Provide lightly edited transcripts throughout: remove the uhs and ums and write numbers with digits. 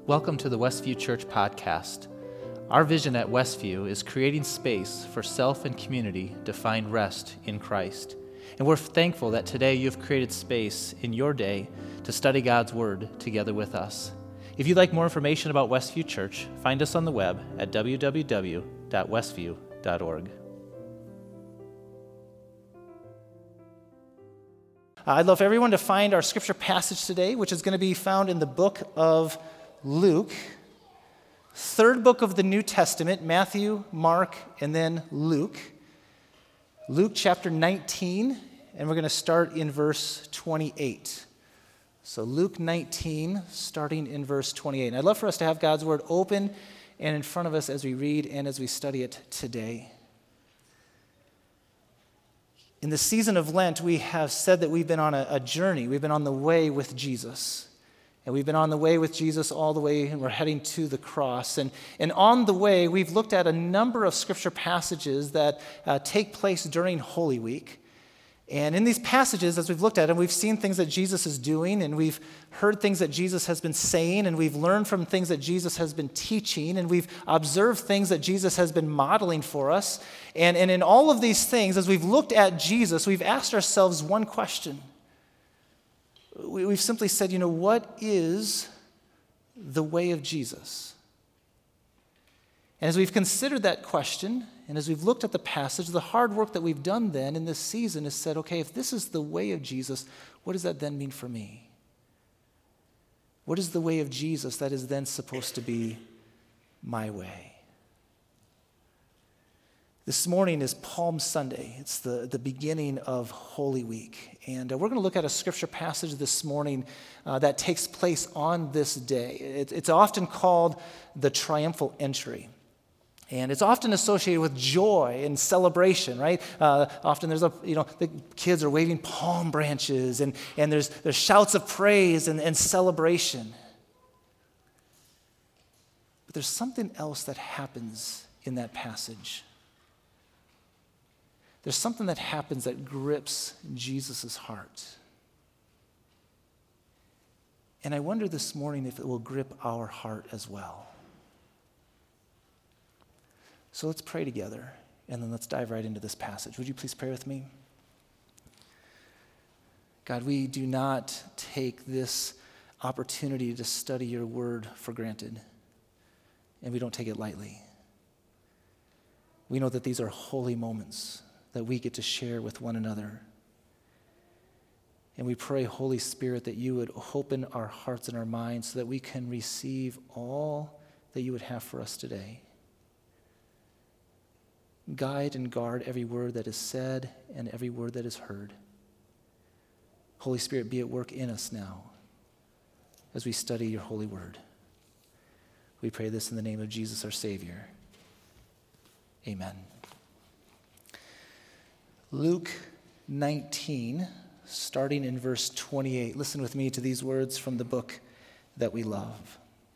Welcome to the Westview Church podcast. Our vision at Westview is creating space for self and community to find rest in Christ. And we're thankful that today you've created space in your day to study God's Word together with us. If you'd like more information about Westview Church, find us on the web at www.westview.org. I'd love everyone to find our scripture passage today, which is going to be found in the book of Luke, third book of the New Testament, Matthew, Mark, and then Luke. Luke chapter 19, and we're going to start in verse 28. So Luke 19, starting in verse 28. And I'd love for us to have God's Word open and in front of us as we read and as we study it today. In the season of Lent, we have said that we've been on a journey. We've been on the way with Jesus. And we've been on the way with Jesus all the way, and we're heading to the cross. And on the way, we've looked at a number of scripture passages that take place during Holy Week. And in these passages, as we've looked at them, we've seen things that Jesus is doing, and we've heard things that Jesus has been saying, and we've learned from things that Jesus has been teaching, and we've observed things that Jesus has been modeling for us. And in all of these things, as we've looked at Jesus, we've asked ourselves one question. We've simply said, what is the way of Jesus? And as we've considered that question, and as we've looked at the passage, the hard work that we've done then in this season is said, okay, if this is the way of Jesus, what does that then mean for me? What is the way of Jesus that is then supposed to be my way? This morning is Palm Sunday. It's the beginning of Holy Week. And we're going to look at a scripture passage this morning that takes place on this day. It's often called the triumphal entry. And it's often associated with joy and celebration, right? Often there's the kids are waving palm branches and there's shouts of praise and celebration. But there's something else that happens in that passage. There's something that happens that grips Jesus' heart. And I wonder this morning if it will grip our heart as well. So let's pray together, and then let's dive right into this passage. Would you please pray with me? God, we do not take this opportunity to study your word for granted, and we don't take it lightly. We know that these are holy moments that we get to share with one another. And we pray, Holy Spirit, that you would open our hearts and our minds so that we can receive all that you would have for us today. Guide and guard every word that is said and every word that is heard. Holy Spirit, be at work in us now as we study your holy word. We pray this in the name of Jesus, our Savior. Amen. Luke 19, starting in verse 28. Listen with me to these words from the book that we love.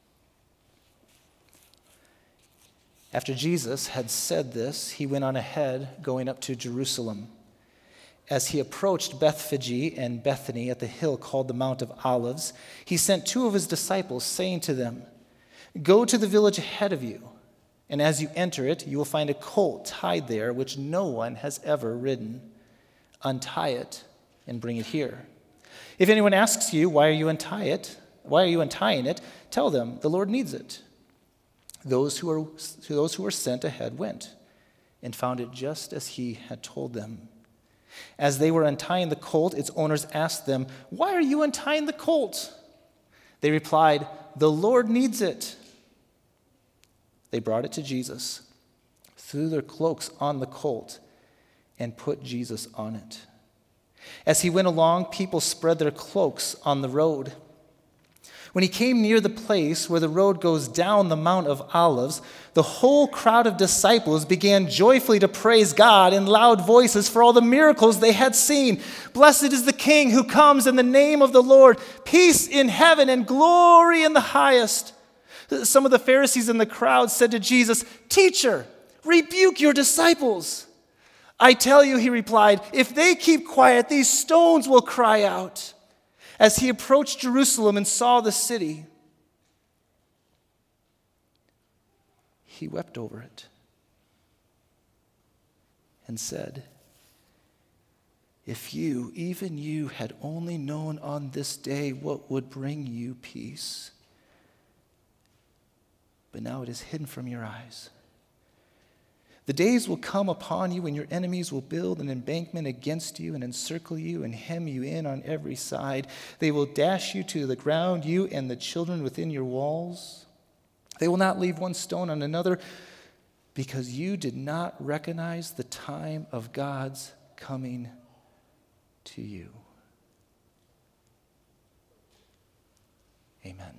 After Jesus had said this, he went on ahead, going up to Jerusalem. As he approached Bethphage and Bethany at the hill called the Mount of Olives, he sent two of his disciples, saying to them, "Go to the village ahead of you, and as you enter it, you will find a colt tied there, which no one has ever ridden. Untie it and bring it here. If anyone asks you, why are you untying it? Tell them, the Lord needs it." Those who were sent ahead went and found it just as he had told them. As they were untying the colt, its owners asked them, "Why are you untying the colt?" They replied, "The Lord needs it." They brought it to Jesus, threw their cloaks on the colt, and put Jesus on it. As he went along, people spread their cloaks on the road. When he came near the place where the road goes down the Mount of Olives, the whole crowd of disciples began joyfully to praise God in loud voices for all the miracles they had seen. "Blessed is the King who comes in the name of the Lord. Peace in heaven and glory in the highest." Some of the Pharisees in the crowd said to Jesus, "Teacher, rebuke your disciples." "I tell you," he replied, "if they keep quiet, these stones will cry out." As he approached Jerusalem and saw the city, he wept over it and said, "If you, even you, had only known on this day what would bring you peace, but now it is hidden from your eyes. The days will come upon you when your enemies will build an embankment against you and encircle you and hem you in on every side. They will dash you to the ground, you and the children within your walls. They will not leave one stone on another, because you did not recognize the time of God's coming to you." Amen.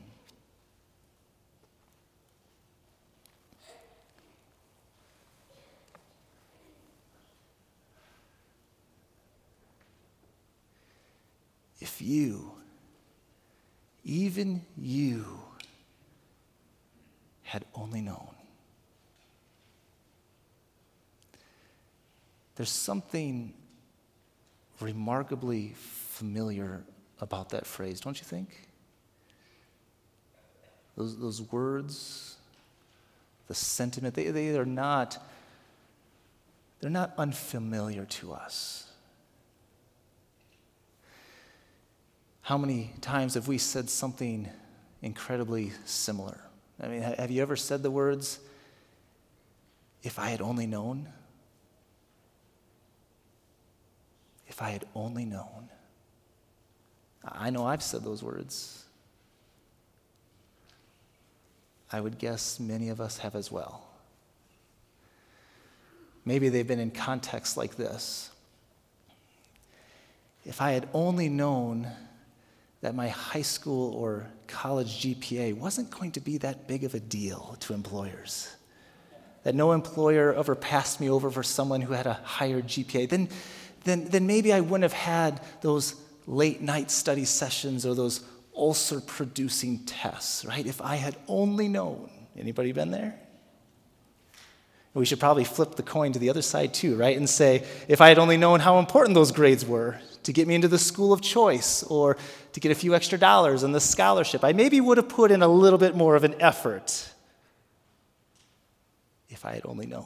If you, even you, had only known. There's something remarkably familiar about that phrase, don't you think? Those words, the sentiment, they are not, they're not unfamiliar to us. How many times have we said something incredibly similar? I mean, have you ever said the words, "If I had only known"? If I had only known. I know I've said those words. I would guess many of us have as well. Maybe they've been in contexts like this. If I had only known that my high school or college GPA wasn't going to be that big of a deal to employers, that no employer ever passed me over for someone who had a higher GPA, then maybe I wouldn't have had those late night study sessions or those ulcer-producing tests, right? If I had only known. Anybody been there? We should probably flip the coin to the other side too, right? And say, if I had only known how important those grades were to get me into the school of choice or to get a few extra dollars on the scholarship, I maybe would have put in a little bit more of an effort if I had only known.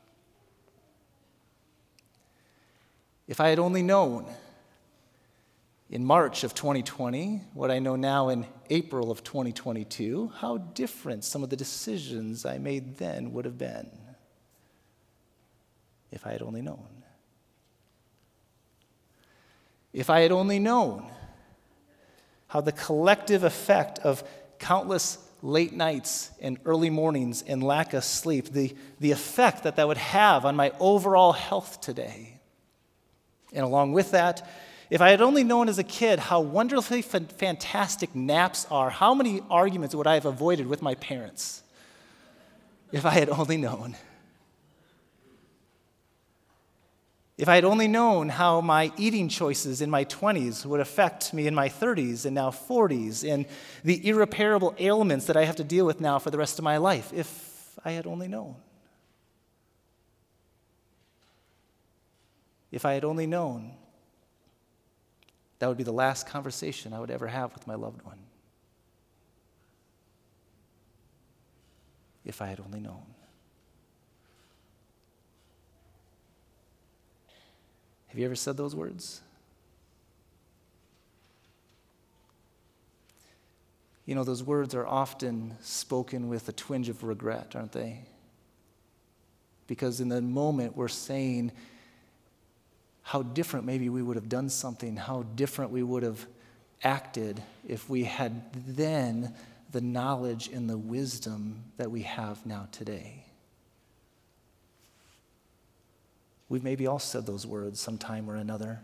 If I had only known in March of 2020 what I know now in April of 2022, how different some of the decisions I made then would have been. If I had only known. If I had only known how the collective effect of countless late nights and early mornings and lack of sleep, the effect that would have on my overall health today. And along with that, if I had only known as a kid how wonderfully fantastic naps are, how many arguments would I have avoided with my parents? If I had only known. If I had only known how my eating choices in my 20s would affect me in my 30s and now 40s, and the irreparable ailments that I have to deal with now for the rest of my life, if I had only known. If I had only known, that would be the last conversation I would ever have with my loved one. If I had only known. Have you ever said those words? You know, those words are often spoken with a twinge of regret, aren't they? Because in the moment we're saying how different maybe we would have done something, how different we would have acted if we had then the knowledge and the wisdom that we have now today. We've maybe all said those words sometime or another.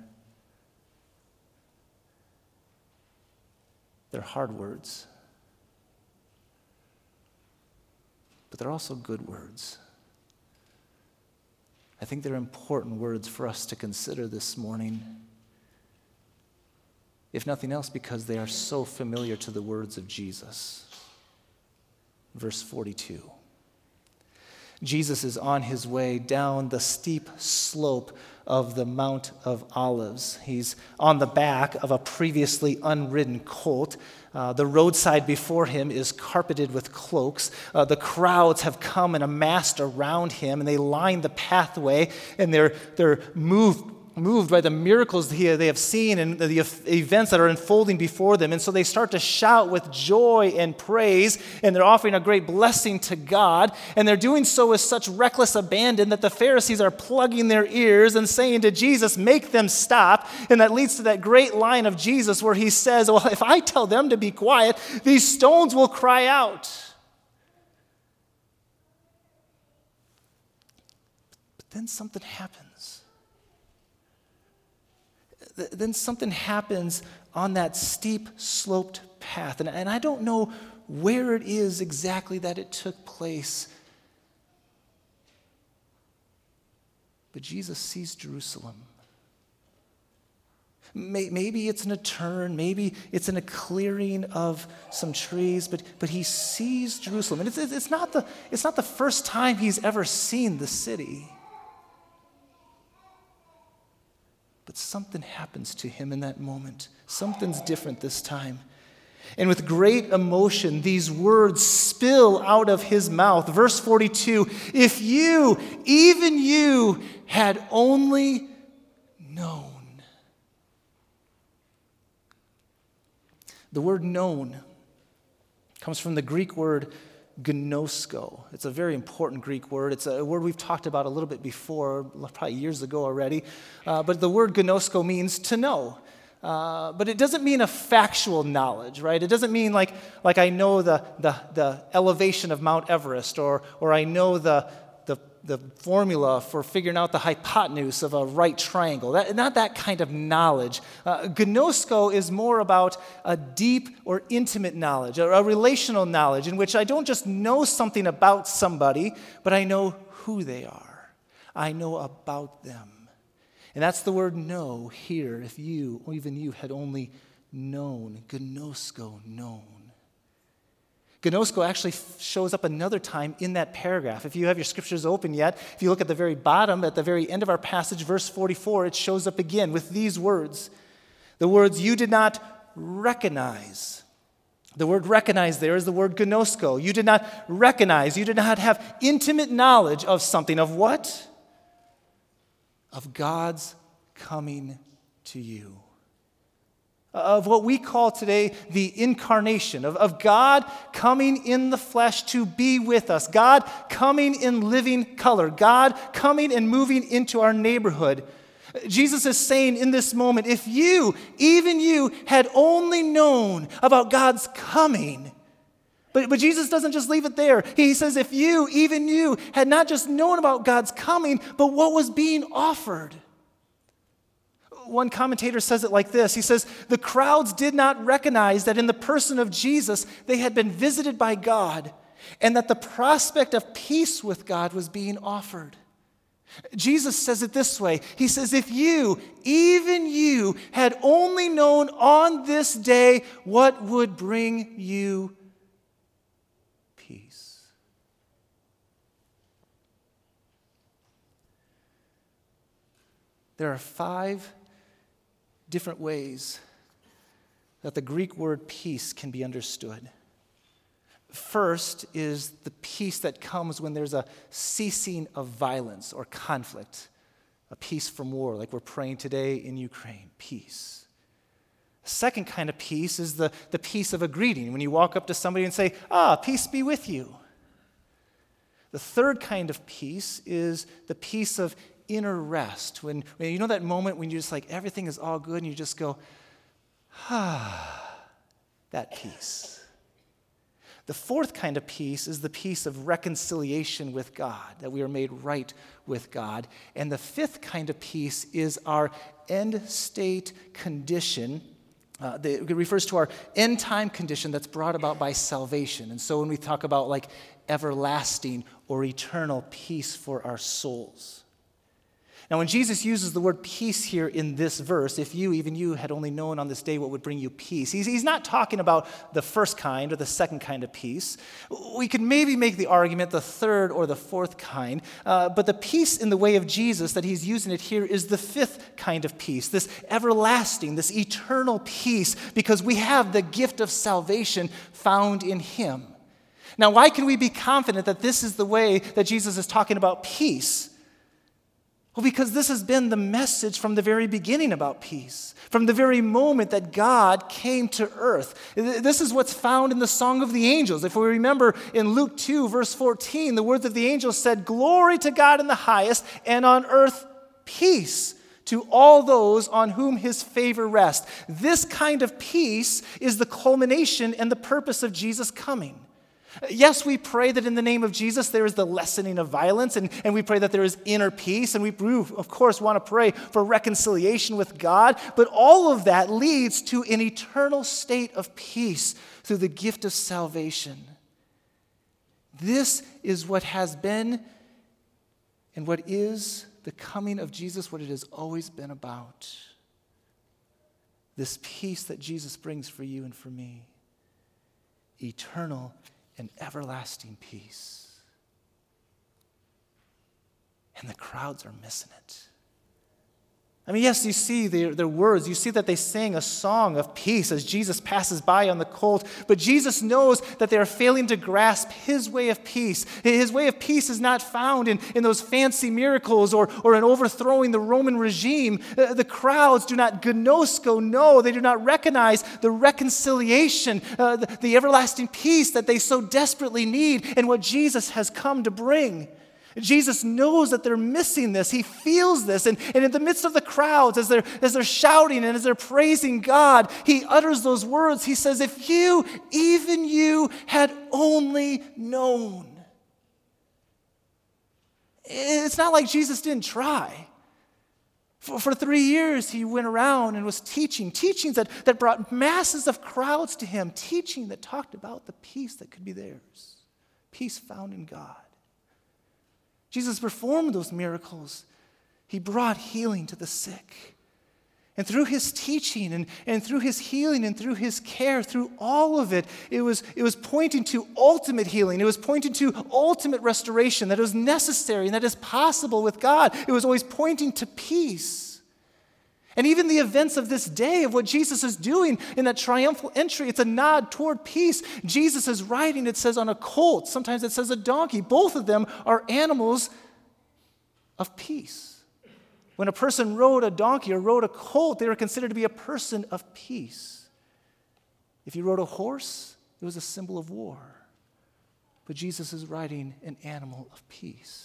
They're hard words, but they're also good words. I think they're important words for us to consider this morning, if nothing else because they are so familiar to the words of Jesus. Verse 42. Jesus is on his way down the steep slope of the Mount of Olives. He's on the back of a previously unridden colt. The roadside before him is carpeted with cloaks. The crowds have come and amassed around him, and they line the pathway, and they're moved by the miracles they have seen and the events that are unfolding before them. And so they start to shout with joy and praise, and they're offering a great blessing to God. And they're doing so with such reckless abandon that the Pharisees are plugging their ears and saying to Jesus, "Make them stop." And that leads to that great line of Jesus where he says, "Well, if I tell them to be quiet, these stones will cry out." But then something happens. Then something happens on that steep sloped path. And I don't know where it is exactly that it took place. But Jesus sees Jerusalem. Maybe it's in a turn, maybe it's in a clearing of some trees, but he sees Jerusalem. And it's not the first time he's ever seen the city. But something happens to him in that moment. Something's different this time. And with great emotion, these words spill out of his mouth. Verse 42, "If you, even you, had only known." The word known comes from the Greek word gnosko. It's a very important Greek word. It's a word we've talked about a little bit before, probably years ago already. But the word gnosko means to know. But it doesn't mean a factual knowledge, right? It doesn't mean like I know the elevation of Mount Everest, or I know the formula for figuring out the hypotenuse of a right triangle. Not that kind of knowledge. Gnosko is more about a deep or intimate knowledge, a relational knowledge in which I don't just know something about somebody, but I know who they are. I know about them. And that's the word know here. If you, or even you, had only known. Gnosko, known. Gnosko actually shows up another time in that paragraph. If you have your scriptures open yet, if you look at the very bottom, at the very end of our passage, verse 44, it shows up again with these words. The words, "You did not recognize." The word recognize there is the word gnosko. You did not recognize, you did not have intimate knowledge of something. Of what? Of God's coming to you. Of what we call today the incarnation, of God coming in the flesh to be with us, God coming in living color, God coming and moving into our neighborhood. Jesus is saying in this moment, if you, even you, had only known about God's coming. But Jesus doesn't just leave it there. He says, if you, even you, had not just known about God's coming, but what was being offered. One commentator says it like this. He says, the crowds did not recognize that in the person of Jesus, they had been visited by God, and that the prospect of peace with God was being offered. Jesus says it this way. He says, if you, even you, had only known on this day what would bring you peace. There are 5 different ways that the Greek word peace can be understood. First is the peace that comes when there's a ceasing of violence or conflict, a peace from war, like we're praying today in Ukraine, peace. The second kind of peace is the peace of a greeting, when you walk up to somebody and say, peace be with you. The third kind of peace is the peace of inner rest, when you know that moment when you're just like, everything is all good, and you just go, that peace. The fourth kind of peace is the peace of reconciliation with God, that we are made right with God. And the fifth kind of peace is our end state condition. It refers to our end time condition that's brought about by salvation. And so when we talk about like everlasting or eternal peace for our souls. Now, when Jesus uses the word peace here in this verse, if you, even you, had only known on this day what would bring you peace, he's not talking about the first kind or the second kind of peace. We could maybe make the argument the third or the fourth kind, but the peace in the way of Jesus that he's using it here is the fifth kind of peace, this everlasting, this eternal peace, because we have the gift of salvation found in him. Now, why can we be confident that this is the way that Jesus is talking about peace? Well, because this has been the message from the very beginning about peace, from the very moment that God came to earth. This is what's found in the Song of the Angels. If we remember in Luke 2, verse 14, the words of the angels said, "Glory to God in the highest, and on earth peace to all those on whom his favor rests." This kind of peace is the culmination and the purpose of Jesus' coming. Yes, we pray that in the name of Jesus there is the lessening of violence, and we pray that there is inner peace, and we, of course, want to pray for reconciliation with God, but all of that leads to an eternal state of peace through the gift of salvation. This is what has been and what is the coming of Jesus, what it has always been about. This peace that Jesus brings for you and for me. Eternal and everlasting peace. And the crowds are missing it. I mean, yes, you see their words. You see that they sing a song of peace as Jesus passes by on the colt. But Jesus knows that they are failing to grasp his way of peace. His way of peace is not found in those fancy miracles or in overthrowing the Roman regime. The crowds do not gnosko know. They do not recognize the reconciliation, the everlasting peace that they so desperately need and what Jesus has come to bring. Jesus knows that they're missing this. He feels this. And in the midst of the crowds, as they're shouting and as they're praising God, he utters those words. He says, "If you, even you, had only known." It's not like Jesus didn't try. For 3 years, he went around and was teachings that brought masses of crowds to him, teaching that talked about the peace that could be theirs, peace found in God. Jesus performed those miracles. He brought healing to the sick. And through his teaching and through his healing and through his care, through all of it, it was pointing to ultimate healing. It was pointing to ultimate restoration that is necessary and that is possible with God. It was always pointing to peace. And even the events of this day, of what Jesus is doing in that triumphal entry, it's a nod toward peace. Jesus is riding, it says, on a colt. Sometimes it says a donkey. Both of them are animals of peace. When a person rode a donkey or rode a colt, they were considered to be a person of peace. If you rode a horse, it was a symbol of war. But Jesus is riding an animal of peace.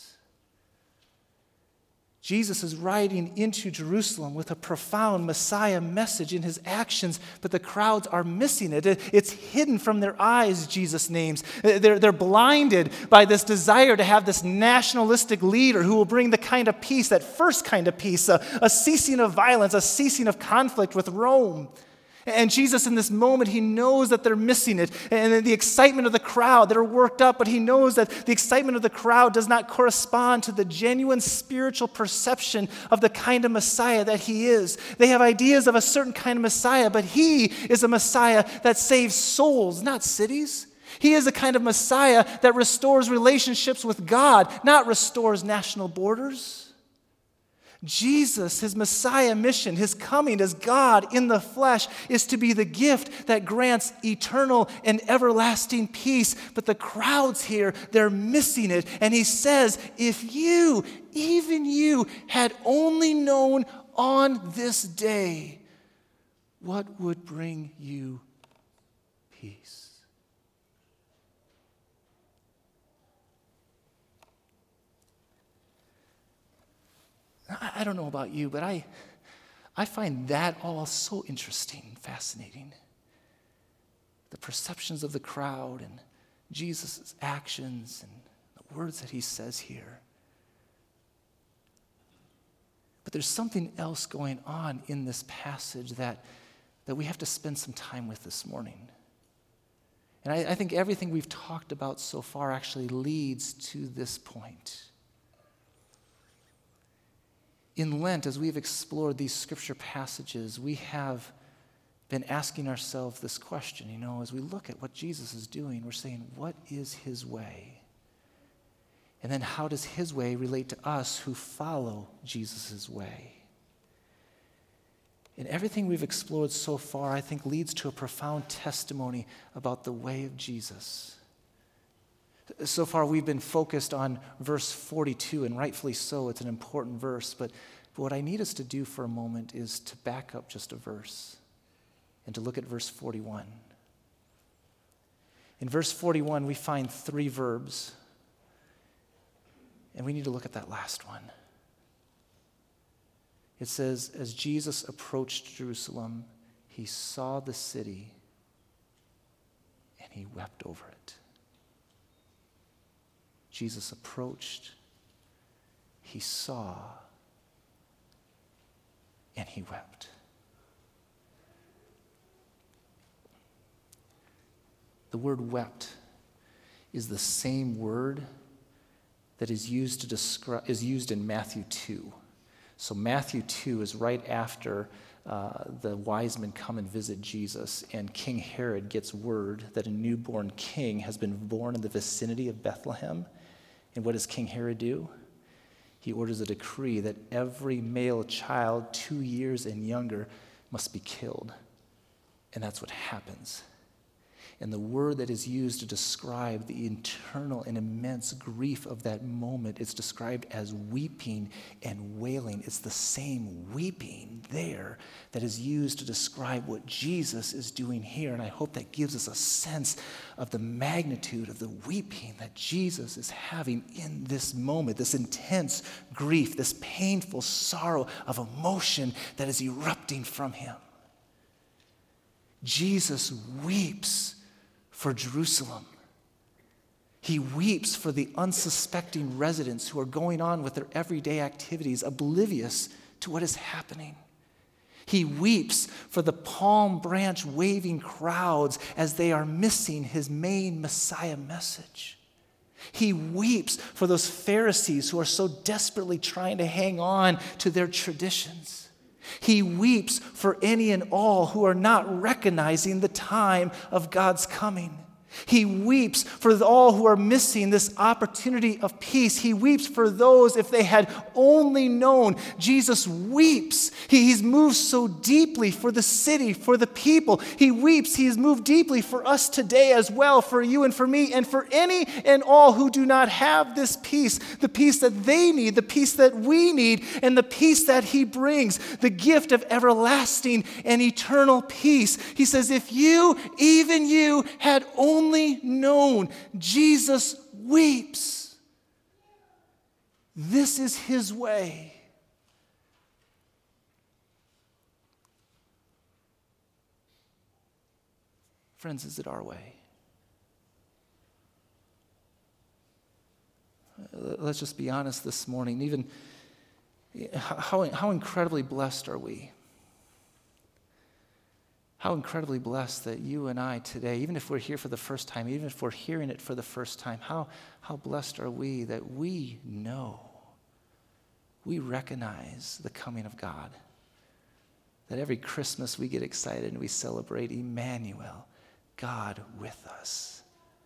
Jesus is riding into Jerusalem with a profound Messiah message in his actions, but the crowds are missing it. It's hidden from their eyes, Jesus names. They're blinded by this desire to have this nationalistic leader who will bring the kind of peace, that first kind of peace, a ceasing of violence, a ceasing of conflict with Rome. And Jesus, in this moment, he knows that they're missing it. And the excitement of the crowd, they're worked up, but he knows that the excitement of the crowd does not correspond to the genuine spiritual perception of the kind of Messiah that he is. They have ideas of a certain kind of Messiah, but he is a Messiah that saves souls, not cities. He is a kind of Messiah that restores relationships with God, not restores national borders. Jesus, his Messiah mission, his coming as God in the flesh, is to be the gift that grants eternal and everlasting peace. But the crowds here, they're missing it. And he says, if you, even you, had only known on this day what would bring you peace. I don't know about you, but I find that all so interesting and fascinating. The perceptions of the crowd and Jesus' actions and the words that he says here. But there's something else going on in this passage that we have to spend some time with this morning. And I think everything we've talked about so far actually leads to this point. In Lent, as we've explored these scripture passages, we have been asking ourselves this question, as we look at what Jesus is doing, we're saying, what is his way? And then how does his way relate to us who follow Jesus' way? And everything we've explored so far, I think, leads to a profound testimony about the way of Jesus. So far, we've been focused on verse 42, and rightfully so. It's an important verse. But what I need us to do for a moment is to back up just a verse and to look at verse 41. In verse 41, we find 3 verbs, and we need to look at that last one. It says, as Jesus approached Jerusalem, he saw the city and he wept over it. Jesus approached, he saw, and he wept. The word wept is the same word that is used in Matthew 2. So Matthew 2 is right after the wise men come and visit Jesus, and King Herod gets word that a newborn king has been born in the vicinity of Bethlehem. And what does King Herod do? He orders a decree that every male child 2 years and younger must be killed. And that's what happens. And the word that is used to describe the internal and immense grief of that moment is described as weeping and wailing. It's the same weeping there that is used to describe what Jesus is doing here. And I hope that gives us a sense of the magnitude of the weeping that Jesus is having in this moment, this intense grief, this painful sorrow of emotion that is erupting from him. Jesus weeps for Jerusalem. He weeps for the unsuspecting residents who are going on with their everyday activities, oblivious to what is happening. He weeps for the palm branch waving crowds as they are missing his main Messiah message. He weeps for those Pharisees who are so desperately trying to hang on to their traditions. He weeps for any and all who are not recognizing the time of God's coming. He weeps for all who are missing this opportunity of peace. He weeps for those, if they had only known. Jesus weeps. He's moved so deeply for the city, for the people. He weeps. He has moved deeply for us today as well, for you and for me, and for any and all who do not have this peace, the peace that they need, the peace that we need, and the peace that he brings, the gift of everlasting and eternal peace. He says, if you, even you, had only known, Jesus weeps. This is his way. Friends, is it our way? Let's just be honest this morning. Even how incredibly blessed are we? How incredibly blessed that you and I today, even if we're here for the first time, even if we're hearing it for the first time, how blessed are we that we know, we recognize the coming of God. That every Christmas we get excited and we celebrate Emmanuel, God with us.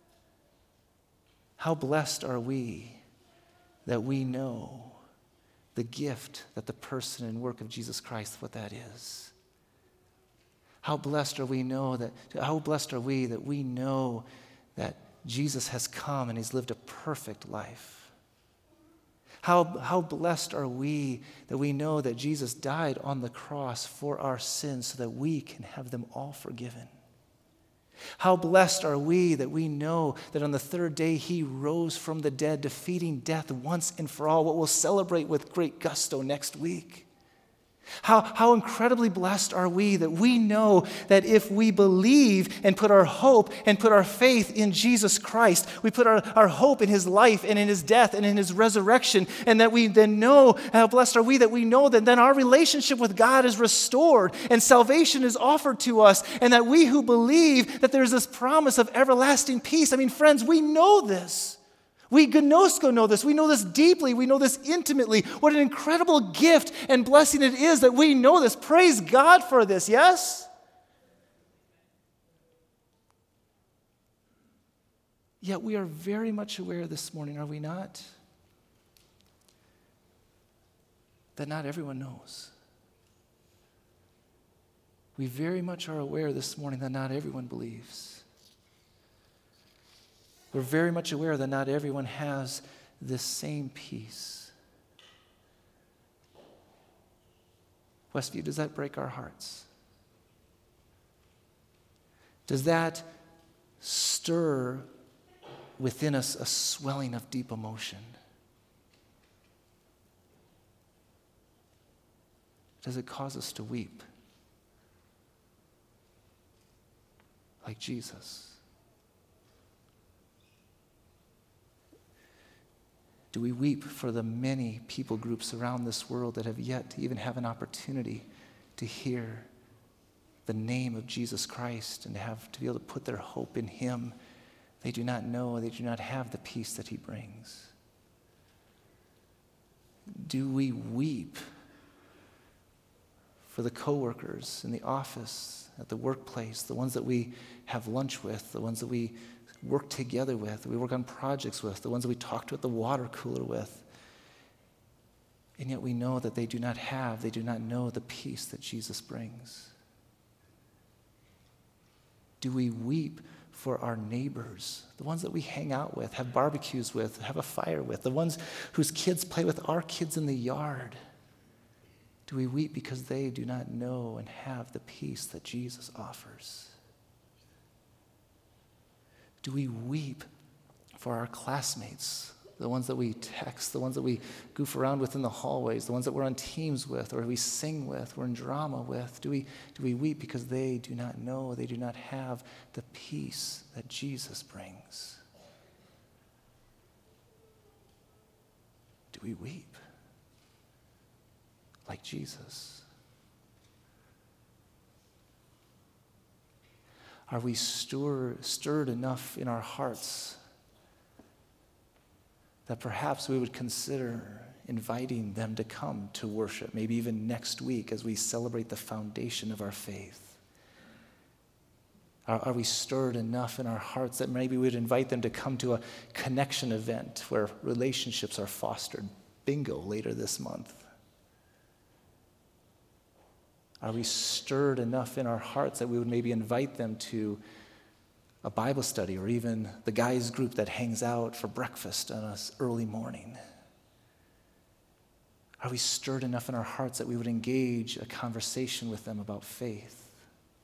How blessed are we that we know the gift that the person and work of Jesus Christ, what that is. How blessed are we that we know that Jesus has come and he's lived a perfect life. How blessed are we that we know that Jesus died on the cross for our sins so that we can have them all forgiven. How blessed are we that we know that on the third day he rose from the dead, defeating death once and for all, what we'll celebrate with great gusto next week. How incredibly blessed are we that we know that if we believe and put our hope and put our faith in Jesus Christ, we put our hope in his life and in his death and in his resurrection, and that we then know, how blessed are we that we know that then our relationship with God is restored and salvation is offered to us, and that we who believe that there's this promise of everlasting peace. I mean, friends, we know this. We gnosko know this. We know this deeply. We know this intimately. What an incredible gift and blessing it is that we know this. Praise God for this, yes? Yet we are very much aware this morning, are we not? That not everyone knows. We very much are aware this morning that not everyone believes. We're very much aware that not everyone has this same peace. Westview, does that break our hearts? Does that stir within us a swelling of deep emotion? Does it cause us to weep like Jesus? Do we weep for the many people groups around this world that have yet to even have an opportunity to hear the name of Jesus Christ and to be able to put their hope in Him? They do not know, they do not have the peace that He brings. Do we weep for the coworkers in the office, at the workplace, the ones that we have lunch with, the ones that we work together with, that we work on projects with, the ones that we talk to at the water cooler with? And yet we know that they do not know the peace that Jesus brings. Do we weep for our neighbors, the ones that we hang out with, have barbecues with, have a fire with, the ones whose kids play with our kids in the yard? Do we weep because they do not know and have the peace that Jesus offers? Do we weep for our classmates, the ones that we text, the ones that we goof around with in the hallways, the ones that we're on teams with, or we sing with, we're in drama with? Do we weep because they do not know, they do not have the peace that Jesus brings? Do we weep like Jesus? Are we stirred enough in our hearts that perhaps we would consider inviting them to come to worship, maybe even next week as we celebrate the foundation of our faith? Are we stirred enough in our hearts that maybe we'd invite them to come to a connection event where relationships are fostered? Bingo later this month. Are we stirred enough in our hearts that we would maybe invite them to a Bible study or even the guys group that hangs out for breakfast on an early morning? Are we stirred enough in our hearts that we would engage a conversation with them about faith?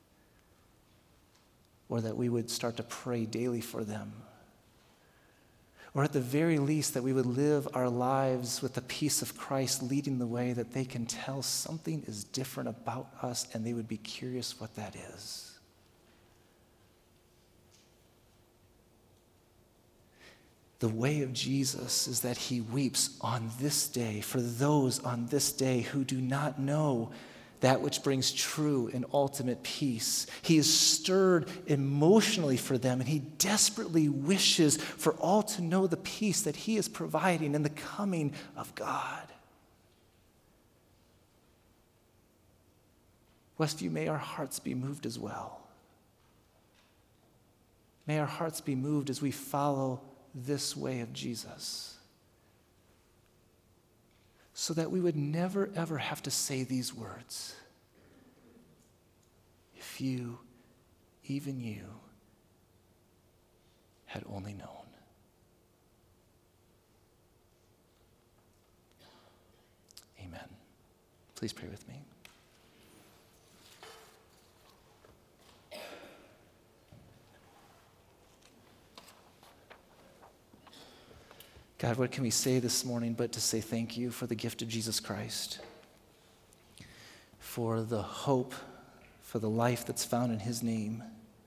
Or that we would start to pray daily for them? Or at the very least, that we would live our lives with the peace of Christ leading the way, that they can tell something is different about us and they would be curious what that is. The way of Jesus is that He weeps on this day for those on this day who do not know that which brings true and ultimate peace. He is stirred emotionally for them, and He desperately wishes for all to know the peace that He is providing in the coming of God. Westview, may our hearts be moved as well. May our hearts be moved as we follow this way of Jesus, so that we would never, ever have to say these words. If you, even you, had only known. Amen. Please pray with me. God, what can we say this morning but to say thank you for the gift of Jesus Christ, for the hope, for the life that's found in His name,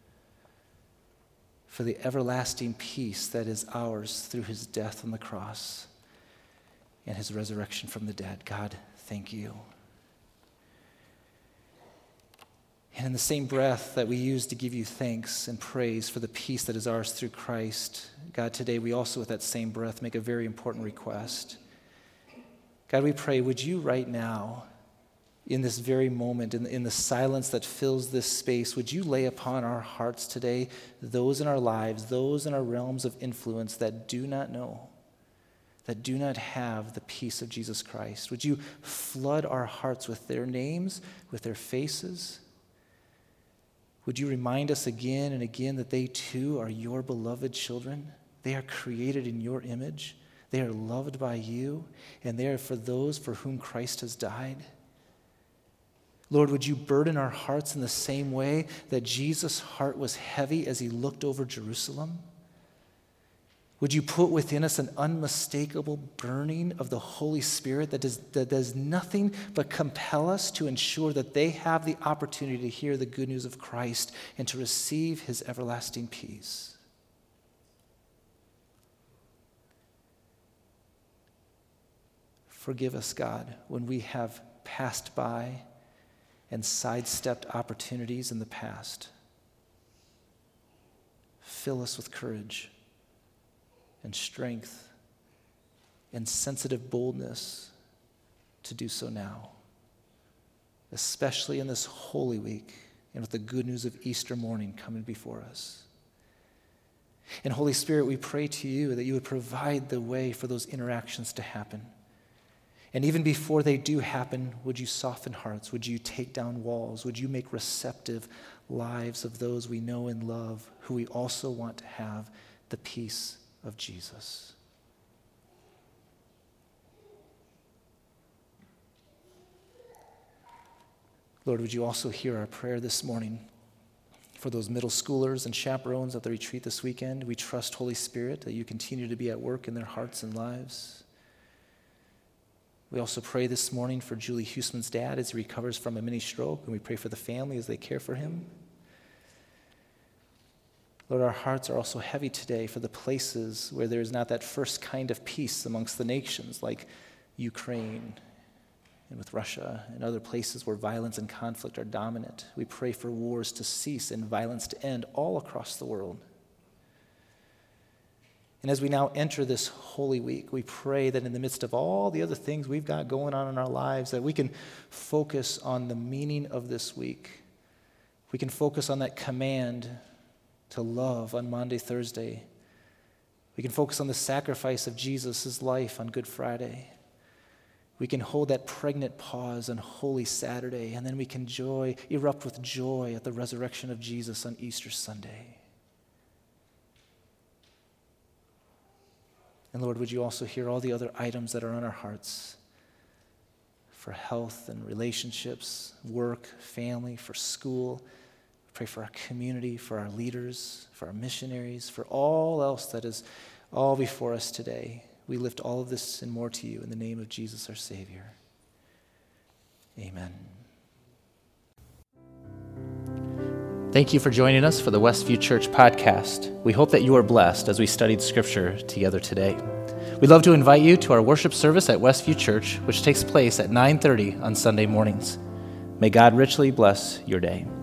for the everlasting peace that is ours through His death on the cross and His resurrection from the dead. God, thank you. And in the same breath that we use to give you thanks and praise for the peace that is ours through Christ, God, today we also with that same breath make a very important request. God, we pray, would you right now, in this very moment, in the silence that fills this space, would you lay upon our hearts today those in our lives, those in our realms of influence that do not know, that do not have the peace of Jesus Christ? Would you flood our hearts with their names, with their faces? Would you remind us again and again that they too are your beloved children? They are created in your image. They are loved by you, and they are for those for whom Christ has died. Lord, would you burden our hearts in the same way that Jesus' heart was heavy as he looked over Jerusalem? Would you put within us an unmistakable burning of the Holy Spirit that does nothing but compel us to ensure that they have the opportunity to hear the good news of Christ and to receive his everlasting peace? Forgive us, God, when we have passed by and sidestepped opportunities in the past. Fill us with courage and strength and sensitive boldness to do so now, especially in this Holy Week and with the good news of Easter morning coming before us. And Holy Spirit, we pray to you that you would provide the way for those interactions to happen. And even before they do happen, would you soften hearts? Would you take down walls? Would you make receptive lives of those we know and love who we also want to have the peace of Jesus? Lord, would you also hear our prayer this morning for those middle schoolers and chaperones at the retreat this weekend? We trust, Holy Spirit, that you continue to be at work in their hearts and lives. We also pray this morning for Julie Huseman's dad as he recovers from a mini stroke, and we pray for the family as they care for him. Lord, our hearts are also heavy today for the places where there is not that first kind of peace amongst the nations, like Ukraine and with Russia and other places where violence and conflict are dominant. We pray for wars to cease and violence to end all across the world. And as we now enter this Holy Week, we pray that in the midst of all the other things we've got going on in our lives, that we can focus on the meaning of this week. We can focus on that command to love on Maundy, Thursday. We can focus on the sacrifice of Jesus' life on Good Friday. We can hold that pregnant pause on Holy Saturday, and then we can erupt with joy at the resurrection of Jesus on Easter Sunday. And Lord, would you also hear all the other items that are on our hearts for health and relationships, work, family, for school. Pray for our community, for our leaders, for our missionaries, for all else that is all before us today. We lift all of this and more to you in the name of Jesus, our Savior. Amen. Thank you for joining us for the Westview Church podcast. We hope that you are blessed as we studied Scripture together today. We'd love to invite you to our worship service at Westview Church, which takes place at 9:30 on Sunday mornings. May God richly bless your day.